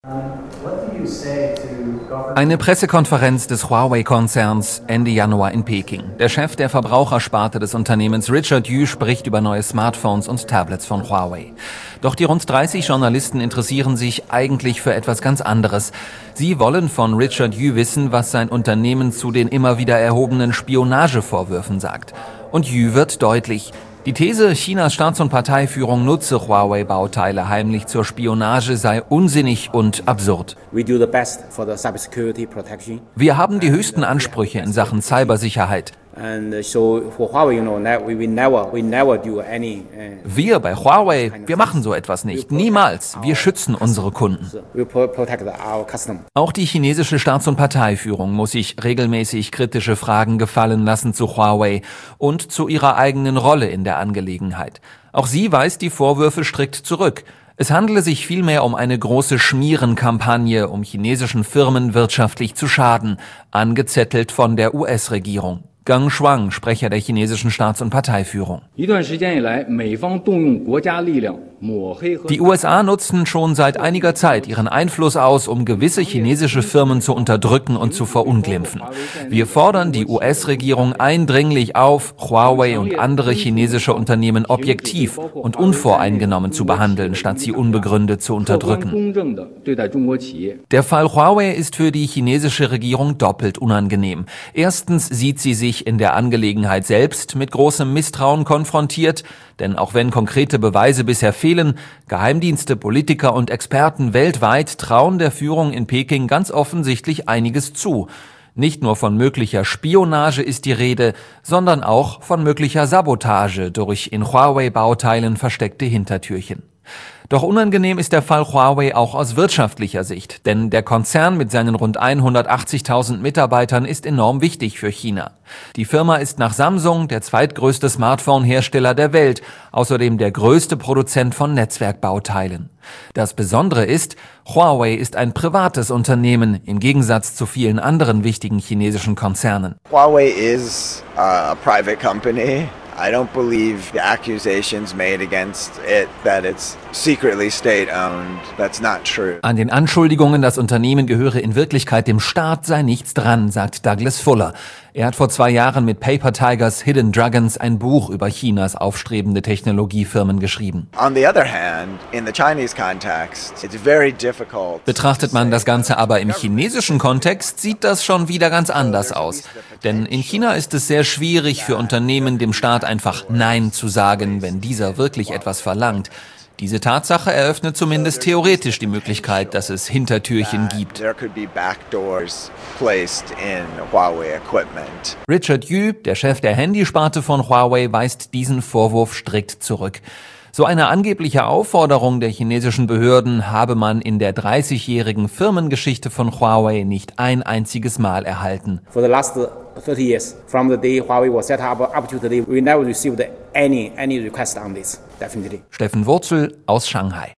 Eine Pressekonferenz des Huawei-Konzerns Ende Januar in Peking. Der Chef der Verbrauchersparte des Unternehmens Richard Yu spricht über neue Smartphones und Tablets von Huawei. Doch die rund 30 Journalisten interessieren sich eigentlich für etwas ganz anderes. Sie wollen von Richard Yu wissen, was sein Unternehmen zu den immer wieder erhobenen Spionagevorwürfen sagt. Und Yu wird deutlich. Die These, Chinas Staats- und Parteiführung nutze Huawei-Bauteile heimlich zur Spionage, sei unsinnig und absurd. Wir haben die höchsten Ansprüche in Sachen Cybersicherheit. Wir bei Huawei, wir machen so etwas nicht. Niemals. Wir schützen unsere Kunden. Auch die chinesische Staats- und Parteiführung muss sich regelmäßig kritische Fragen gefallen lassen zu Huawei und zu ihrer eigenen Rolle in der Angelegenheit. Auch sie weist die Vorwürfe strikt zurück. Es handele sich vielmehr um eine große Schmierenkampagne, um chinesischen Firmen wirtschaftlich zu schaden, angezettelt von der US-Regierung. Geng Shuang, Sprecher der chinesischen Staats- und Parteiführung. Die USA nutzen schon seit einiger Zeit ihren Einfluss aus, um gewisse chinesische Firmen zu unterdrücken und zu verunglimpfen. Wir fordern die US-Regierung eindringlich auf, Huawei und andere chinesische Unternehmen objektiv und unvoreingenommen zu behandeln, statt sie unbegründet zu unterdrücken. Der Fall Huawei ist für die chinesische Regierung doppelt unangenehm. Erstens sieht sie sich in der Angelegenheit selbst mit großem Misstrauen konfrontiert, denn auch wenn konkrete Beweise bisher fehlen, Geheimdienste, Politiker und Experten weltweit trauen der Führung in Peking ganz offensichtlich einiges zu. Nicht nur von möglicher Spionage ist die Rede, sondern auch von möglicher Sabotage durch in Huawei-Bauteilen versteckte Hintertürchen. Doch unangenehm ist der Fall Huawei auch aus wirtschaftlicher Sicht, denn der Konzern mit seinen rund 180.000 Mitarbeitern ist enorm wichtig für China. Die Firma ist nach Samsung der zweitgrößte Smartphone-Hersteller der Welt, außerdem der größte Produzent von Netzwerkbauteilen. Das Besondere ist, Huawei ist ein privates Unternehmen, im Gegensatz zu vielen anderen wichtigen chinesischen Konzernen. Huawei is a private company. I don't believe the accusations made against it that it's secretly state-owned. That's not true. An den Anschuldigungen, das Unternehmen gehöre in Wirklichkeit dem Staat, sei nichts dran, sagt Douglas Fuller. Er hat vor 2 Jahren mit Paper Tigers, Hidden Dragons ein Buch über Chinas aufstrebende Technologiefirmen geschrieben. On the other hand, in the Chinese context, it's very difficult. Betrachtet man das Ganze aber im chinesischen Kontext, sieht das schon wieder ganz anders aus. Denn in China ist es sehr schwierig für Unternehmen, dem Staat einfach Nein zu sagen, wenn dieser wirklich etwas verlangt. Diese Tatsache eröffnet zumindest theoretisch die Möglichkeit, dass es Hintertürchen gibt. Richard Yu, der Chef der Handysparte von Huawei, weist diesen Vorwurf strikt zurück. So eine angebliche Aufforderung der chinesischen Behörden habe man in der 30-jährigen Firmengeschichte von Huawei nicht ein einziges Mal erhalten. For the last 30 years, from the day Huawei was set up to today, we never received any request on this, definitely. Steffen Wurzel aus Shanghai.